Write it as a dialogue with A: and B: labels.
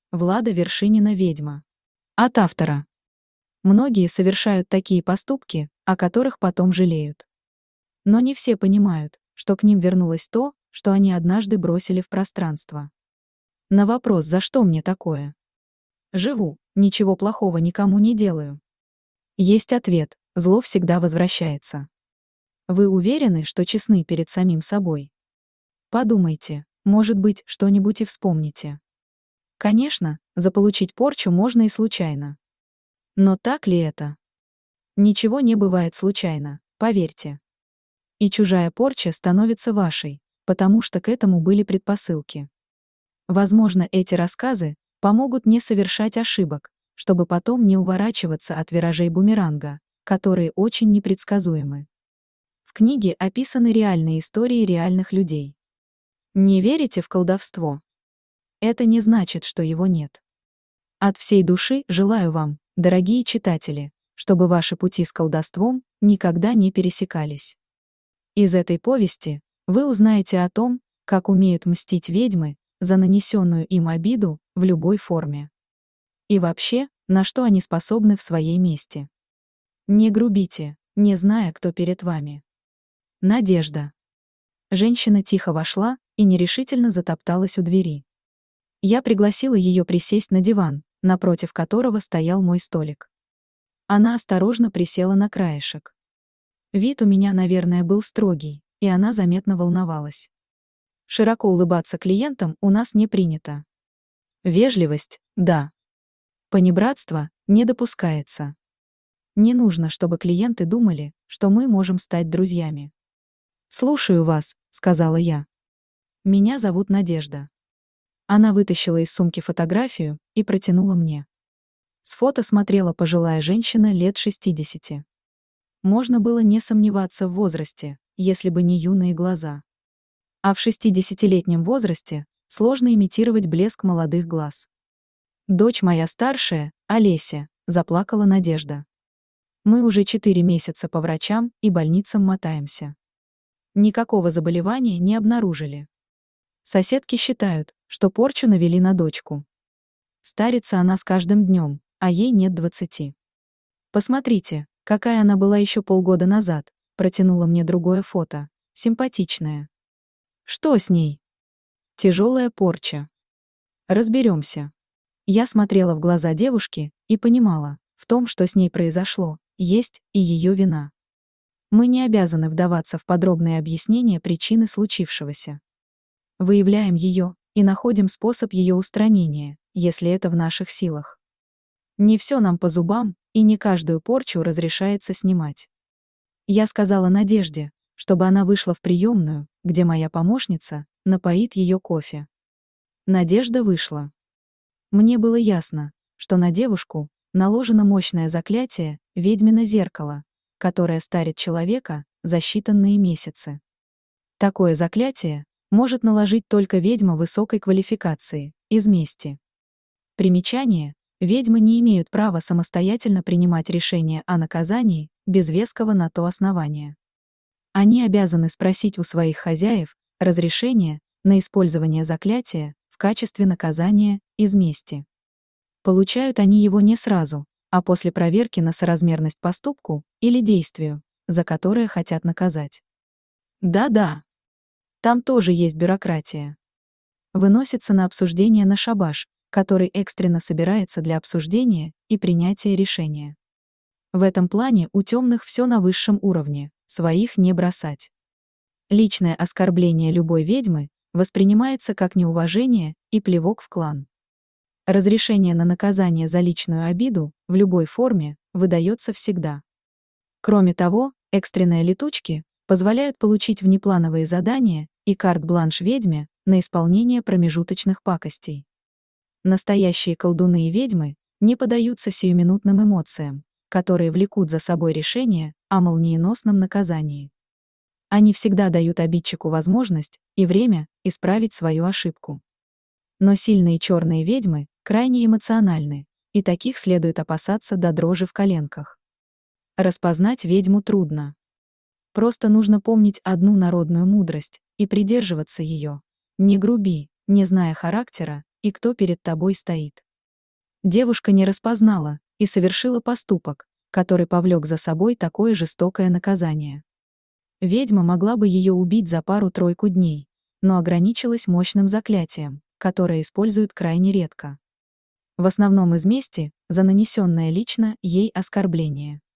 A: Влада Вершинина «Ведьма». От автора. Многие совершают такие поступки, о которых потом жалеют. Но не все понимают, что к ним вернулось то, что они однажды бросили в пространство. На вопрос «За что мне такое?» Живу, ничего плохого никому не делаю. Есть ответ: зло всегда возвращается. Вы уверены, что честны перед самим собой? Подумайте, может быть, что-нибудь и вспомните. Конечно, заполучить порчу можно и случайно. Но так ли это? Ничего не бывает случайно, поверьте. И чужая порча становится вашей, потому что к этому были предпосылки. Возможно, эти рассказы помогут не совершать ошибок, чтобы потом не уворачиваться от виражей бумеранга, которые очень непредсказуемы. В книге описаны реальные истории реальных людей. Не верите в колдовство? Это не значит, что его нет. От всей души желаю вам, дорогие читатели, чтобы ваши пути с колдовством никогда не пересекались. Из этой повести вы узнаете о том, как умеют мстить ведьмы за нанесенную им обиду в любой форме. И вообще, на что они способны в своей мести. Не грубите, не зная, кто перед вами. Надежда. Женщина тихо вошла и нерешительно затопталась у двери. Я пригласила ее присесть на диван, напротив которого стоял мой столик. Она осторожно присела на краешек. Вид у меня, наверное, был строгий, и она заметно волновалась. Широко улыбаться клиентам у нас не принято. Вежливость – да. Понебратство не допускается. Не нужно, чтобы клиенты думали, что мы можем стать друзьями. «Слушаю вас», — сказала я. «Меня зовут Надежда». Она вытащила из сумки фотографию и протянула мне. С фото смотрела пожилая женщина лет 60. Можно было не сомневаться в возрасте, если бы не юные глаза. А в 60-летнем возрасте сложно имитировать блеск молодых глаз. «Дочь моя старшая, Олеся», — заплакала Надежда. «Мы уже 4 месяца по врачам и больницам мотаемся. Никакого заболевания не обнаружили. Соседки считают, что порчу навели на дочку. Старится она с каждым днем, а ей нет 20. Посмотрите, какая она была еще полгода назад», — протянула мне другое фото, симпатичная. «Что с ней?» «Тяжелая порча. Разберемся». Я смотрела в глаза девушки и понимала, в том, что с ней произошло, есть и ее вина. Мы не обязаны вдаваться в подробные объяснения причины случившегося. Выявляем ее и находим способ ее устранения, если это в наших силах. Не все нам по зубам, и не каждую порчу разрешается снимать. Я сказала Надежде, чтобы она вышла в приемную, где моя помощница напоит ее кофе. Надежда вышла. Мне было ясно, что на девушку наложено мощное заклятие «Ведьмино зеркало», которое старит человека за считанные месяцы. Такое заклятие может наложить только ведьма высокой квалификации, из мести. Примечание: ведьмы не имеют права самостоятельно принимать решения о наказании без веского на то основания. Они обязаны спросить у своих хозяев разрешение на использование заклятия в качестве наказания из мести. Получают они его не сразу, а после проверки на соразмерность поступку или действию, за которое хотят наказать. Да-да. Там тоже есть бюрократия. Выносится на обсуждение на шабаш, который экстренно собирается для обсуждения и принятия решения. В этом плане у темных все на высшем уровне, своих не бросать. Личное оскорбление любой ведьмы воспринимается как неуважение и плевок в клан. Разрешение на наказание за личную обиду в любой форме выдается всегда. Кроме того, экстренные летучки позволяют получить внеплановые задания и карт-бланш ведьме на исполнение промежуточных пакостей. Настоящие колдуны и ведьмы не поддаются сиюминутным эмоциям, которые влекут за собой решение о молниеносном наказании. Они всегда дают обидчику возможность и время исправить свою ошибку. Но сильные черные ведьмы крайне эмоциональны, и таких следует опасаться до дрожи в коленках. Распознать ведьму трудно. Просто нужно помнить одну народную мудрость и придерживаться ее. Не груби, не зная характера, и кто перед тобой стоит. Девушка не распознала и совершила поступок, который повлек за собой такое жестокое наказание. Ведьма могла бы ее убить за пару-тройку дней, но ограничилась мощным заклятием, которое используют крайне редко. В основном из мести за нанесенное лично ей оскорбление.